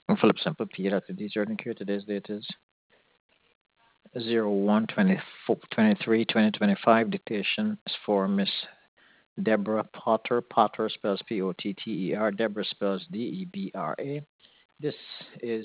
Philip Semper P. Dr. D. Jordan Cure. Today's date is 01/23/2025. Dictation is for Miss Deborah Potter. Potter spells Potter. Deborah spells Debra. This is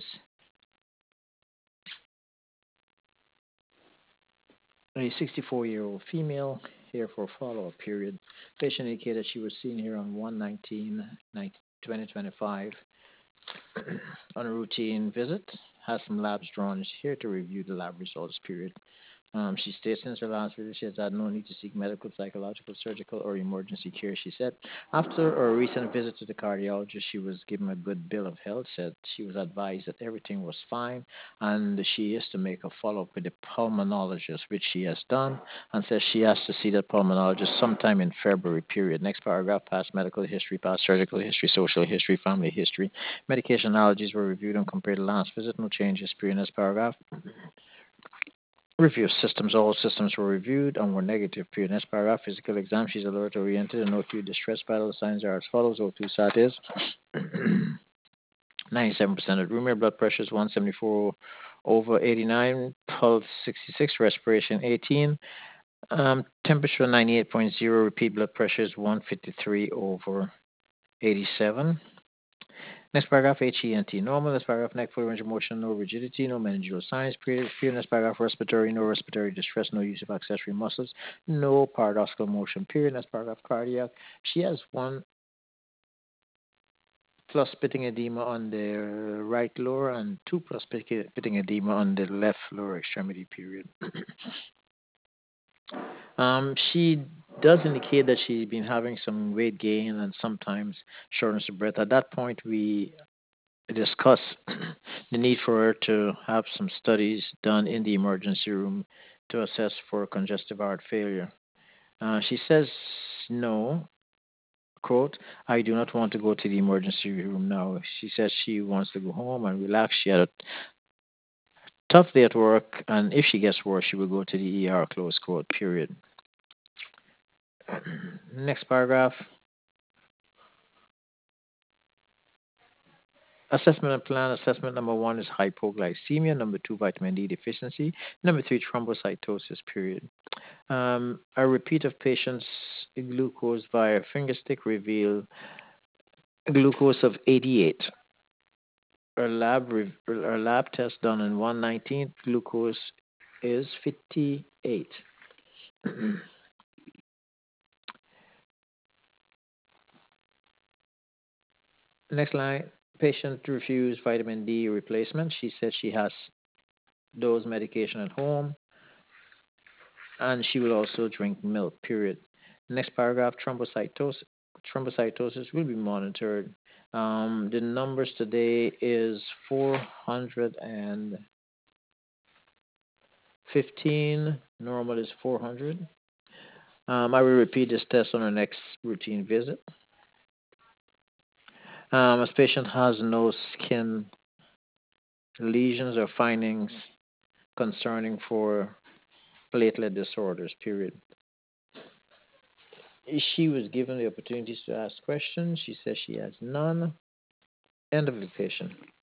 a 64-year-old female here for a follow-up period. Patient indicated she was seen here on 1/19/2025 on a routine visit. Has some labs drawn. Is here to review the lab results period. She states since her last visit, she has had no need to seek medical, psychological, surgical, or emergency care. She said after a recent visit to the cardiologist, she was given a good bill of health. Said she was advised that everything was fine, and she is to make a follow up with the pulmonologist, which she has done, and says she has to see the pulmonologist sometime in February. Period. Next paragraph: past medical history, past surgical history, social history, family history. Medication allergies were reviewed and compared to last visit. No changes. Period. Next paragraph: review of systems. All systems were reviewed and were negative. Period. Next paragraph. Physical exam. She's alert oriented and no acute distress. Vital signs are as follows. O2 sat is 97% of room air. Blood pressure is 174/89. Pulse 66. Respiration 18. Temperature 98.0. Repeat blood pressure is 153/87. Next paragraph, HENT normal. Next paragraph, neck full range of motion, no rigidity, no meningeal signs. Period. Next paragraph, respiratory, no respiratory distress, no use of accessory muscles, no paradoxical motion. Period. Next paragraph, cardiac. She has one plus pitting edema on the right lower and two plus pitting edema on the left lower extremity. Period. She does indicate that she's been having some weight gain and sometimes shortness of breath. At that point, we discuss the need for her to have some studies done in the emergency room to assess for congestive heart failure. She says no, quote, I do not want to go to the emergency room now. She says she wants to go home and relax. She had a tough day at work, and if she gets worse, she will go to the ER, close quote, period. Next paragraph. Assessment plan. Assessment number one is hypoglycemia. Number two, vitamin D deficiency. Number three, thrombocytosis, period. A repeat of patient's glucose via fingerstick reveal glucose of 88. A lab test done on 1/19, glucose is 58. Next line, patient refused vitamin D replacement. She says she has those medication at home and she will also drink milk, period. Next paragraph, thrombocytosis. Thrombocytosis will be monitored. The numbers today is 415. Normal is 400. I will repeat this test on our next routine visit. This patient has no skin lesions or findings concerning for platelet disorders, period. She was given the opportunities to ask questions. She says she has none. End of the patient.